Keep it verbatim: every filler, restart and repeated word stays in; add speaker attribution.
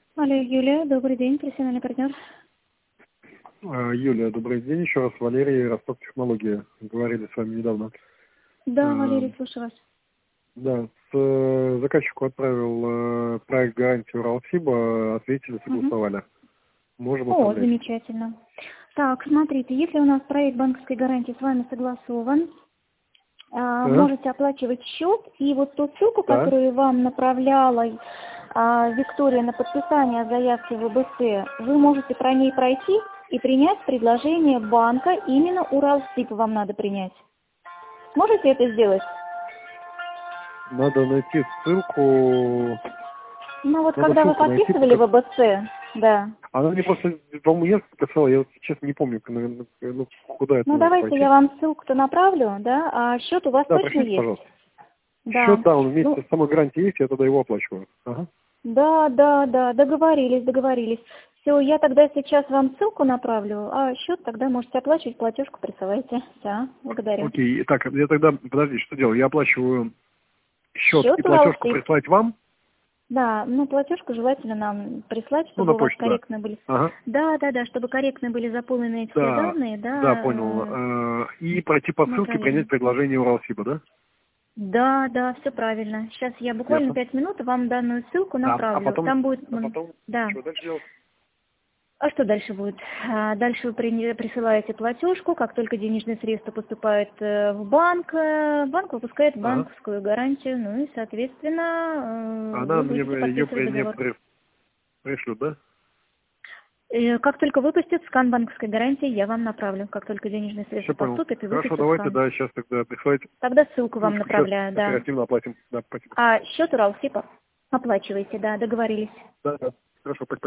Speaker 1: Алло, Юлия, добрый день, профессиональный партнер.
Speaker 2: А, Юлия, добрый день. Еще раз Валерий, Ростов Технологии. Говорили с вами недавно.
Speaker 1: Да,
Speaker 2: А,
Speaker 1: Валерий, слушаю вас.
Speaker 2: Да, с, э, заказчику отправил э, проект гарантии Уралсиба, ответили,
Speaker 1: Мгм.
Speaker 2: согласовали. Можем
Speaker 1: О,
Speaker 2: оформлять.
Speaker 1: замечательно. Так, смотрите, если у нас проект банковской гарантии с вами согласован, а,
Speaker 2: Ага.
Speaker 1: можете оплачивать счет, и вот ту ссылку,
Speaker 2: Да.
Speaker 1: которую вам направляла а, Виктория на подписание заявки в ВБЦ, вы можете про ней пройти и принять предложение банка, именно Уралсиб вам надо принять. Можете это сделать?
Speaker 2: Надо найти ссылку.
Speaker 1: Ну вот
Speaker 2: Надо
Speaker 1: когда вы
Speaker 2: ссылку найти,
Speaker 1: подписывали
Speaker 2: пока.
Speaker 1: ВБЦ, да.
Speaker 2: Она мне просто, по-моему, я писала, я вот честно не помню, наверное, ну, куда это
Speaker 1: Ну,
Speaker 2: нужно
Speaker 1: давайте
Speaker 2: пойти.
Speaker 1: я вам ссылку-то направлю, да, а счет у вас
Speaker 2: Да,
Speaker 1: точно
Speaker 2: пришлите,
Speaker 1: есть?
Speaker 2: пожалуйста.
Speaker 1: Да.
Speaker 2: Счет, да, он вместе
Speaker 1: Ну,
Speaker 2: с самой гарантией есть, я тогда его оплачиваю. Ага.
Speaker 1: да, да, да, договорились, договорились. Все, я тогда сейчас вам ссылку направлю, а счет тогда можете оплачивать, платежку присылайте. Да, благодарю.
Speaker 2: Окей, так, я тогда, подожди, что делаю? Я оплачиваю счет и
Speaker 1: Счет
Speaker 2: платежку
Speaker 1: Уралсиб.
Speaker 2: прислать вам?
Speaker 1: Да, ну платежку желательно нам прислать,
Speaker 2: Ну,
Speaker 1: чтобы
Speaker 2: на
Speaker 1: у вас
Speaker 2: почту, да.
Speaker 1: корректно были.
Speaker 2: Ага.
Speaker 1: Да, да, да, чтобы корректно были заполнены все
Speaker 2: Да,
Speaker 1: данные,
Speaker 2: да,
Speaker 1: да,
Speaker 2: понял.
Speaker 1: э,
Speaker 2: Э, И пройти по
Speaker 1: мы
Speaker 2: ссылке, принять
Speaker 1: проверим.
Speaker 2: предложение Уралсиба, да?
Speaker 1: Да, да, все правильно. Сейчас я буквально
Speaker 2: Ясно.
Speaker 1: пять минут вам данную ссылку
Speaker 2: Да. А
Speaker 1: направлю.
Speaker 2: потом,
Speaker 1: Там будет,
Speaker 2: а
Speaker 1: м,
Speaker 2: потом,
Speaker 1: да.
Speaker 2: что дальше делать?
Speaker 1: А что дальше будет? А, Дальше вы при- присылаете платежку, как только денежные средства поступают э, в банк, э, банк выпускает
Speaker 2: Ага.
Speaker 1: банковскую гарантию, ну и, соответственно, э,
Speaker 2: Она
Speaker 1: вы
Speaker 2: мне
Speaker 1: будете
Speaker 2: ее
Speaker 1: подписывать
Speaker 2: при, мне
Speaker 1: договор.
Speaker 2: при- пришлют, да?
Speaker 1: Э, Как только выпустят скан банковской гарантии, я вам направлю. Как только денежные
Speaker 2: Все
Speaker 1: средства
Speaker 2: понял.
Speaker 1: поступят и
Speaker 2: Хорошо,
Speaker 1: выпустят
Speaker 2: давайте,
Speaker 1: скан.
Speaker 2: да, сейчас тогда присылайте
Speaker 1: Тогда ссылку вам
Speaker 2: ссылочку, сейчас
Speaker 1: направляю, да.
Speaker 2: оперативно оплатим. Да, спасибо.
Speaker 1: А счет Уралсиб оплачивайте, да, договорились.
Speaker 2: Да, да. Хорошо, спасибо.